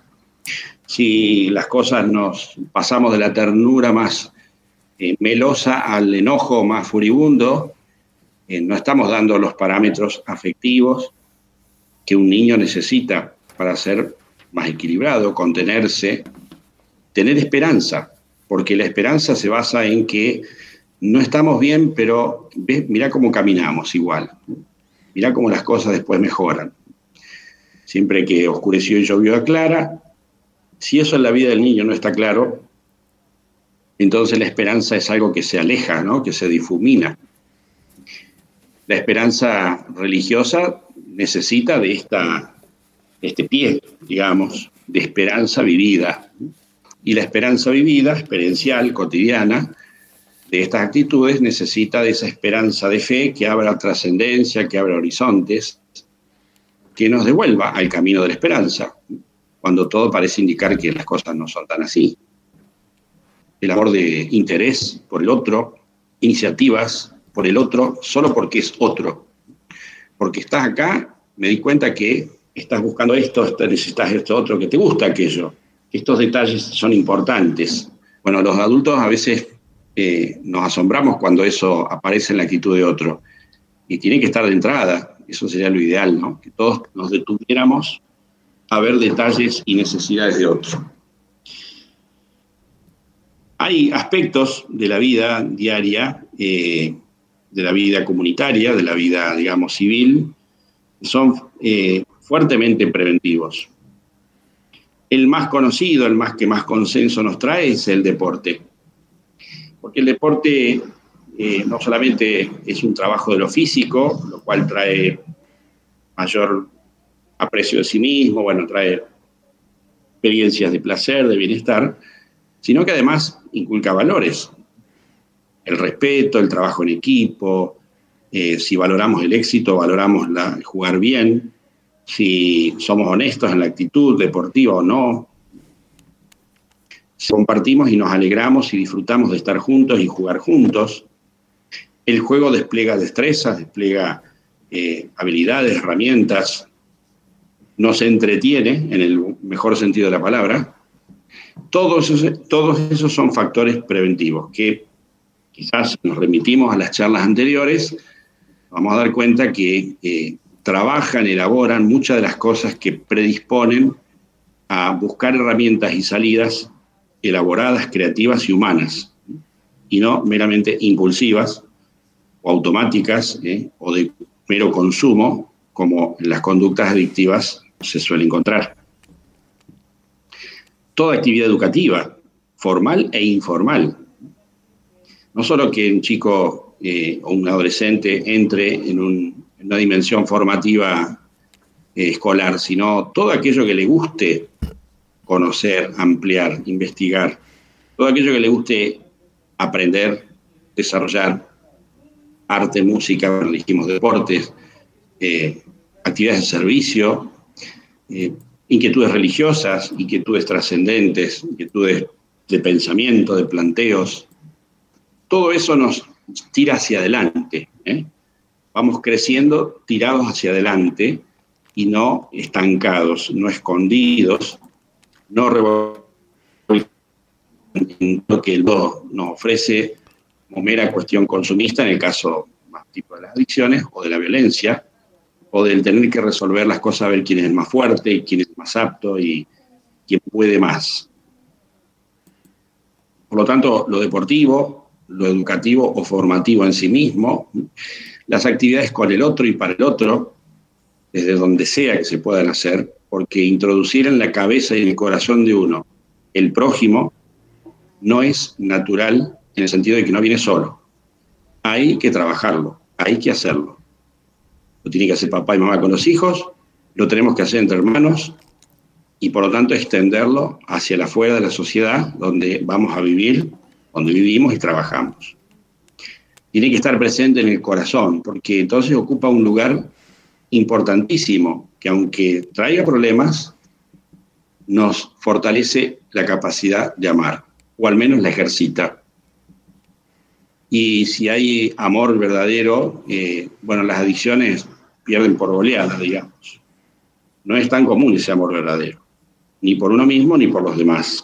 si las cosas nos pasamos de la ternura más eh, melosa al enojo más furibundo, eh, no estamos dando los parámetros afectivos que un niño necesita para ser más equilibrado, contenerse, tener esperanza, porque la esperanza se basa en que no estamos bien, pero ve, mirá cómo caminamos igual, mirá cómo las cosas después mejoran. Siempre que oscureció y llovió aclara. Si eso en la vida del niño no está claro, entonces la esperanza es algo que se aleja, ¿no? Que se difumina. La esperanza religiosa necesita de esta, este pie, digamos, de esperanza vivida. Y la esperanza vivida, experiencial, cotidiana, de estas actitudes necesita de esa esperanza de fe que abra trascendencia, que abra horizontes, que nos devuelva al camino de la esperanza, cuando todo parece indicar que las cosas no son tan así. El amor de interés por el otro, iniciativas, por el otro solo porque es otro. Porque estás acá, me di cuenta que estás buscando esto, necesitas esto otro, que te gusta aquello. Estos detalles son importantes. Bueno, los adultos a veces eh, nos asombramos cuando eso aparece en la actitud de otro. Y tiene que estar de entrada, eso sería lo ideal, ¿no? Que todos nos detuviéramos a ver detalles y necesidades de otro. Hay aspectos de la vida diaria, eh, de la vida comunitaria, de la vida, digamos, civil, que son eh, fuertemente preventivos. El más conocido, el más que más consenso nos trae es el deporte. Porque el deporte eh, no solamente es un trabajo de lo físico, lo cual trae mayor aprecio de sí mismo, bueno, trae experiencias de placer, de bienestar, sino que además inculca valores. El respeto, el trabajo en equipo, eh, si valoramos el éxito, valoramos la, jugar bien, si somos honestos en la actitud deportiva o no. Si compartimos y nos alegramos y disfrutamos de estar juntos y jugar juntos. El juego despliega destrezas, despliega eh, habilidades, herramientas, nos entretiene, en el mejor sentido de la palabra. Todos esos, todos esos son factores preventivos que quizás nos remitimos a las charlas anteriores, vamos a dar cuenta que eh, trabajan, elaboran muchas de las cosas que predisponen a buscar herramientas y salidas elaboradas, creativas y humanas, y no meramente impulsivas o automáticas eh, o de mero consumo, como en las conductas adictivas se suele encontrar. Toda actividad educativa, formal e informal. No solo que un chico eh, o un adolescente entre en, un, en una dimensión formativa eh, escolar, sino todo aquello que le guste conocer, ampliar, investigar, todo aquello que le guste aprender, desarrollar, arte, música, dijimos deportes, eh, actividades de servicio, eh, inquietudes religiosas, inquietudes trascendentes, inquietudes de pensamiento, de planteos. Todo eso nos tira hacia adelante, ¿eh? Vamos creciendo tirados hacia adelante y no estancados, no escondidos, no revolviendo en lo que el do nos ofrece como mera cuestión consumista, en el caso más tipo de las adicciones o de la violencia, o del tener que resolver las cosas, ver quién es el más fuerte, quién es el más apto y quién puede más. Por lo tanto, lo deportivo, lo educativo o formativo en sí mismo, las actividades con el otro y para el otro, desde donde sea que se puedan hacer, porque introducir en la cabeza y en el corazón de uno el prójimo no es natural en el sentido de que no viene solo. Hay que trabajarlo, hay que hacerlo. Lo tiene que hacer papá y mamá con los hijos, lo tenemos que hacer entre hermanos y por lo tanto extenderlo hacia la afuera de la sociedad donde vamos a vivir, donde vivimos y trabajamos. Tiene que estar presente en el corazón, porque entonces ocupa un lugar importantísimo, que aunque traiga problemas, nos fortalece la capacidad de amar, o al menos la ejercita. Y si hay amor verdadero, eh, bueno, las adicciones pierden por goleada, digamos. No es tan común ese amor verdadero, ni por uno mismo ni por los demás.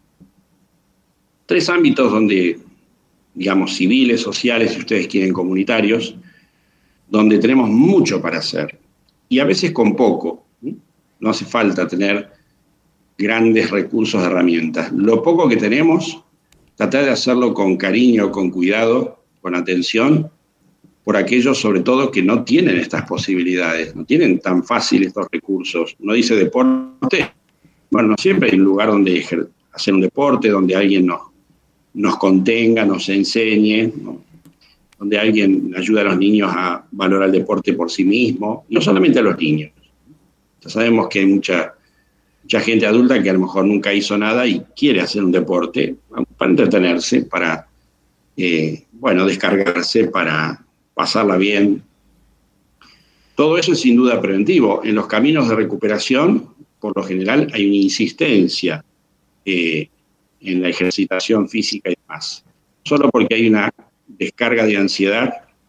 Tres ámbitos donde, digamos, civiles, sociales, si ustedes quieren, comunitarios, donde tenemos mucho para hacer, y a veces con poco. No hace falta tener grandes recursos de herramientas. Lo poco que tenemos, tratar de hacerlo con cariño, con cuidado, con atención, por aquellos sobre todo que no tienen estas posibilidades, no tienen tan fácil estos recursos. Uno dice deporte, bueno, no siempre hay un lugar donde hacer un deporte, donde alguien nos, nos contenga, nos enseñe, ¿no? Donde alguien ayuda a los niños a valorar el deporte por sí mismo, y no solamente a los niños. Ya sabemos que hay mucha... mucha gente adulta que a lo mejor nunca hizo nada y quiere hacer un deporte para entretenerse, para, eh, bueno, descargarse, para pasarla bien. Todo eso es sin duda preventivo. En los caminos de recuperación, por lo general, hay una insistencia eh, en la ejercitación física y demás. Solo porque hay una descarga de ansiedad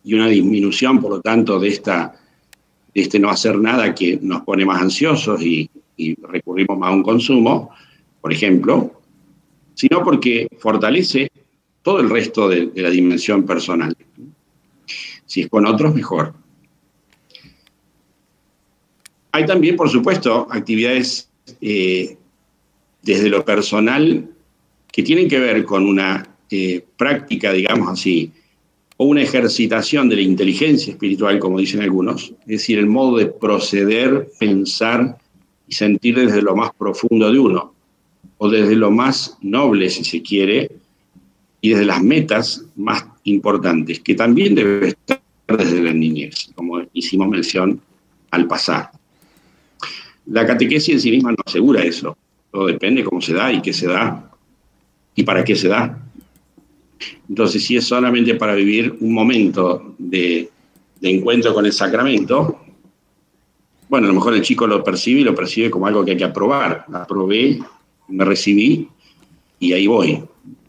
y una disminución, por lo tanto, de, esta, de este no hacer nada que nos pone más ansiosos y, y recurrimos más a un consumo, por ejemplo, sino porque fortalece todo el resto de, de la dimensión personal. Si es con otros, mejor. Hay también, por supuesto, actividades eh, desde lo personal que tienen que ver con una eh, práctica, digamos así, o una ejercitación de la inteligencia espiritual, como dicen algunos, es decir, el modo de proceder, pensar y sentir desde lo más profundo de uno, o desde lo más noble, si se quiere, y desde las metas más importantes, que también debe estar desde la niñez, como hicimos mención al pasar. La catequesis en sí misma no asegura eso, todo depende de cómo se da y qué se da y para qué se da. Entonces, si es solamente para vivir un momento de, de encuentro con el sacramento, bueno, a lo mejor el chico lo percibe y lo percibe como algo que hay que aprobar. Aprobé, me recibí y ahí voy.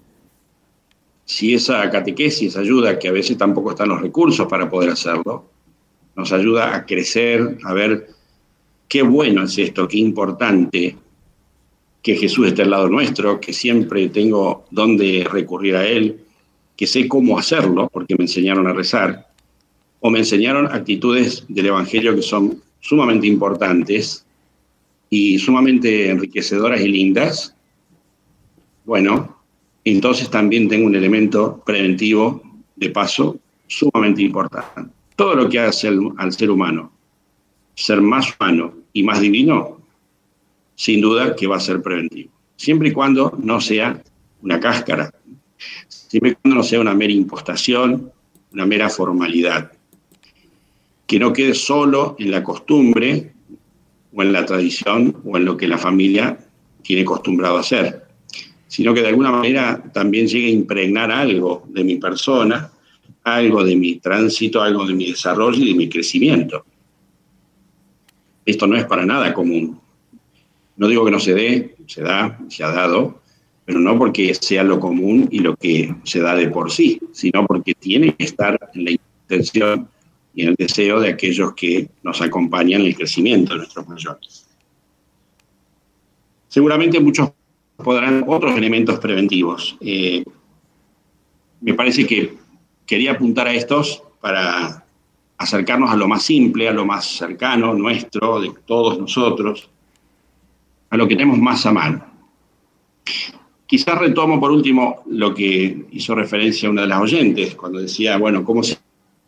Si esa catequesis ayuda, que a veces tampoco están los recursos para poder hacerlo, nos ayuda a crecer, a ver qué bueno es esto, qué importante que Jesús esté al lado nuestro, que siempre tengo dónde recurrir a Él, que sé cómo hacerlo, porque me enseñaron a rezar, o me enseñaron actitudes del Evangelio que son sumamente importantes y sumamente enriquecedoras y lindas. Bueno, entonces también tengo un elemento preventivo, de paso, sumamente importante. Todo lo que hace al, al ser humano ser más humano y más divino, sin duda que va a ser preventivo. Siempre y cuando no sea una cáscara, siempre y cuando no sea una mera impostación, una mera formalidad. Que no quede solo en la costumbre o en la tradición o en lo que la familia tiene acostumbrado a hacer, sino que de alguna manera también llegue a impregnar algo de mi persona, algo de mi tránsito, algo de mi desarrollo y de mi crecimiento. Esto no es para nada común. No digo que no se dé, se da, se ha dado, pero no porque sea lo común y lo que se da de por sí, sino porque tiene que estar en la intención y en el deseo de aquellos que nos acompañan en el crecimiento de nuestros mayores. Seguramente muchos podrán otros elementos preventivos. Eh, me parece que quería apuntar a estos para acercarnos a lo más simple, a lo más cercano, nuestro, de todos nosotros, a lo que tenemos más a mano. Quizás retomo por último lo que hizo referencia una de las oyentes, cuando decía, bueno, ¿cómo se...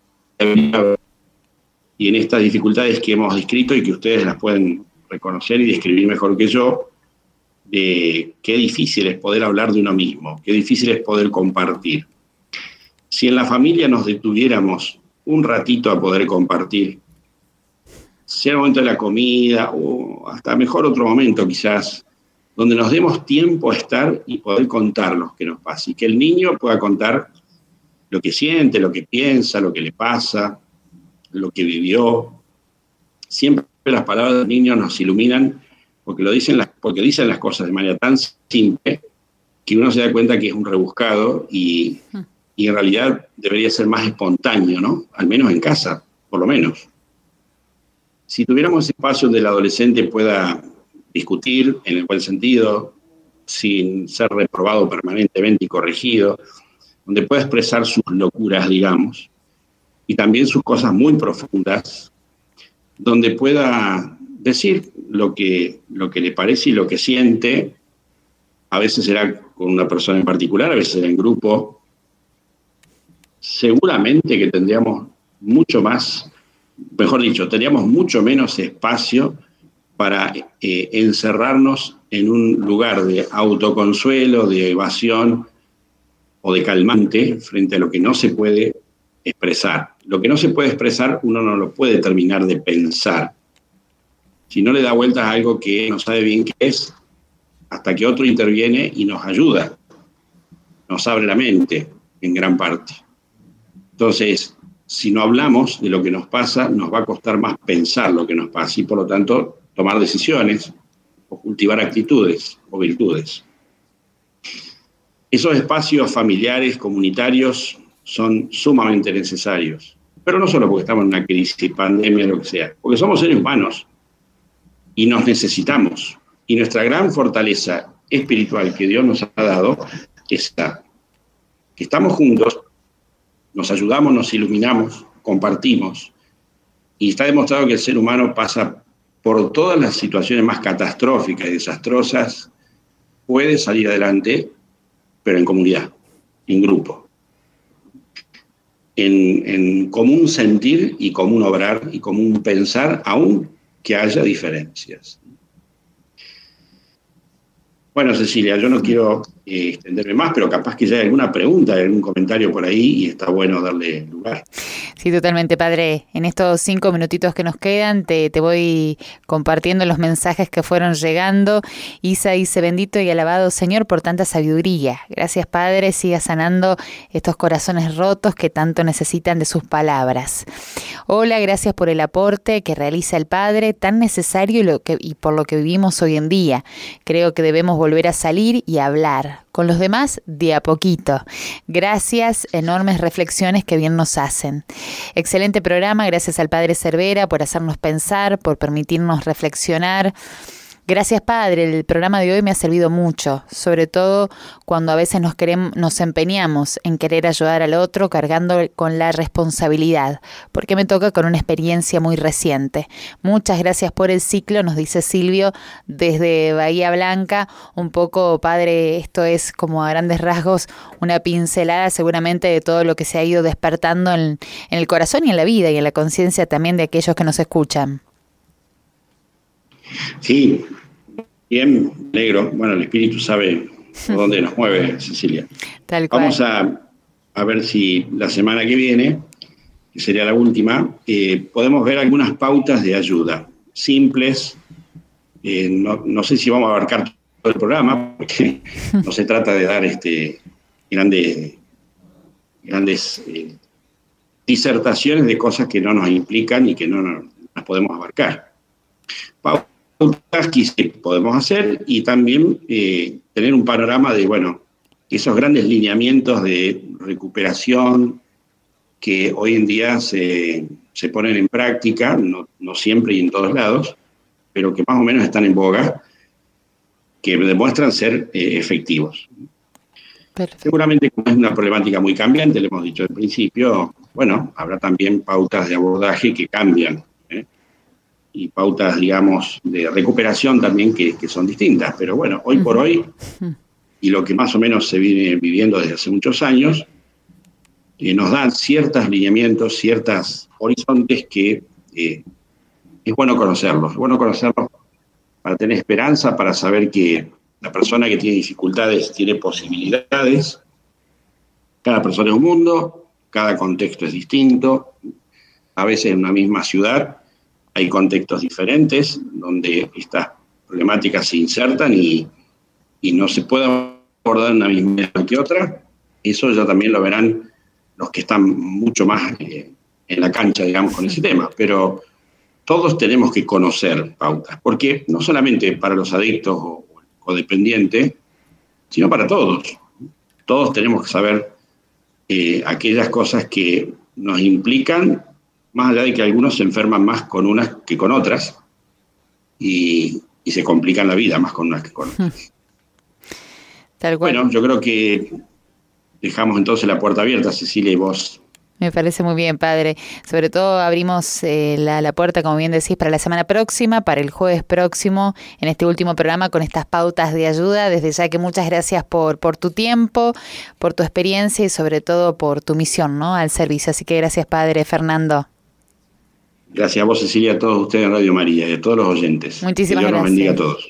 Y en estas dificultades que hemos descrito y que ustedes las pueden reconocer y describir mejor que yo, de qué difícil es poder hablar de uno mismo, qué difícil es poder compartir. Si en la familia nos detuviéramos un ratito a poder compartir, sea el momento de la comida o hasta mejor otro momento quizás, donde nos demos tiempo a estar y poder contar lo que nos pasa, y que el niño pueda contar lo que siente, lo que piensa, lo que le pasa, lo que vivió. Siempre las palabras del niño nos iluminan porque, lo dicen las, porque dicen las cosas de manera tan simple que uno se da cuenta que es un rebuscado y, y en realidad debería ser más espontáneo, ¿no? Al menos en casa, por lo menos. Si tuviéramos espacio donde el adolescente pueda discutir en el buen sentido, sin ser reprobado permanentemente y corregido, donde pueda expresar sus locuras, digamos, y también sus cosas muy profundas, donde pueda decir lo que, lo que le parece y lo que siente. A veces será con una persona en particular, a veces será en grupo. Seguramente que tendríamos mucho más, mejor dicho, tendríamos mucho menos espacio para eh, encerrarnos en un lugar de autoconsuelo, de evasión o de calmante frente a lo que no se puede expresar. Lo que no se puede expresar uno no lo puede terminar de pensar. Si no le da vueltas a algo que no sabe bien qué es, hasta que otro interviene y nos ayuda, nos abre la mente en gran parte. Entonces, si no hablamos de lo que nos pasa, nos va a costar más pensar lo que nos pasa y por lo tanto tomar decisiones o cultivar actitudes o virtudes. Esos espacios familiares, comunitarios, son sumamente necesarios. Pero no solo porque estamos en una crisis, pandemia, lo que sea, porque somos seres humanos y nos necesitamos. Y nuestra gran fortaleza espiritual que Dios nos ha dado es esta, que estamos juntos, nos ayudamos, nos iluminamos, compartimos. Y está demostrado que el ser humano pasa por todas las situaciones más catastróficas y desastrosas, puede salir adelante, pero en comunidad, en grupo. En, en común sentir y común obrar y común pensar, aun que haya diferencias. Bueno, Cecilia, yo no quiero eh, extenderme más, pero capaz que ya hay alguna pregunta, algún comentario por ahí y está bueno darle lugar. Sí, totalmente, padre. En estos cinco minutitos que nos quedan, te, te voy compartiendo los mensajes que fueron llegando. Isa dice, bendito y alabado Señor por tanta sabiduría. Gracias, Padre, siga sanando estos corazones rotos que tanto necesitan de sus palabras. Hola, gracias por el aporte que realiza el Padre, tan necesario y, lo que, y por lo que vivimos hoy en día. Creo que debemos volver a salir y hablar con los demás de a poquito. Gracias, enormes reflexiones que bien nos hacen. Excelente programa, gracias al Padre Cervera por hacernos pensar, por permitirnos reflexionar. Gracias, Padre, el programa de hoy me ha servido mucho, sobre todo cuando a veces nos, queremos, nos empeñamos en querer ayudar al otro cargando con la responsabilidad, porque me toca con una experiencia muy reciente. Muchas gracias por el ciclo, nos dice Silvio desde Bahía Blanca. Un poco, Padre, esto es como a grandes rasgos una pincelada seguramente de todo lo que se ha ido despertando en, en el corazón y en la vida y en la conciencia también de aquellos que nos escuchan. Sí, bien, alegro. Bueno, el Espíritu sabe por dónde nos mueve, Cecilia. Tal cual. Vamos a, a ver si la semana que viene, que sería la última, eh, podemos ver algunas pautas de ayuda simples. Eh, no, no sé si vamos a abarcar todo el programa, porque no se trata de dar este grandes, grandes eh, disertaciones de cosas que no nos implican y que no nos, nos podemos abarcar. Pautas que podemos hacer y también eh, tener un panorama de, bueno, esos grandes lineamientos de recuperación que hoy en día se, se ponen en práctica, no, no siempre y en todos lados, pero que más o menos están en boga, que demuestran ser eh, efectivos. Perfecto. Seguramente, como es una problemática muy cambiante, le hemos dicho al principio, bueno, habrá también pautas de abordaje que cambian, ¿eh? Y pautas, digamos, de recuperación también que, que son distintas. Pero bueno, hoy por hoy, y lo que más o menos se viene viviendo desde hace muchos años, eh, nos dan ciertos lineamientos, ciertos horizontes que eh, es bueno conocerlos. Es bueno conocerlos para tener esperanza, para saber que la persona que tiene dificultades tiene posibilidades. Cada persona es un mundo, cada contexto es distinto. A veces en una misma ciudad hay contextos diferentes donde estas problemáticas se insertan y, y no se puede abordar una misma que otra. Eso ya también lo verán los que están mucho más eh, en la cancha, digamos, con ese tema. Pero todos tenemos que conocer pautas, porque no solamente para los adictos o codependientes, sino para todos. Todos tenemos que saber eh, aquellas cosas que nos implican, más allá de que algunos se enferman más con unas que con otras, y, y se complican la vida más con unas que con otras. Tal cual. Bueno, yo creo que dejamos entonces la puerta abierta, Cecilia, y vos. Me parece muy bien, Padre. Sobre todo abrimos eh, la, la puerta, como bien decís, para la semana próxima, para el jueves próximo, en este último programa con estas pautas de ayuda. Desde ya que muchas gracias por, por tu tiempo, por tu experiencia y sobre todo por tu misión, ¿no?, al servicio. Así que gracias, Padre Fernando. Gracias a vos, Cecilia, a todos ustedes en Radio María y a todos los oyentes. Muchísimas gracias. Dios los bendiga a todos.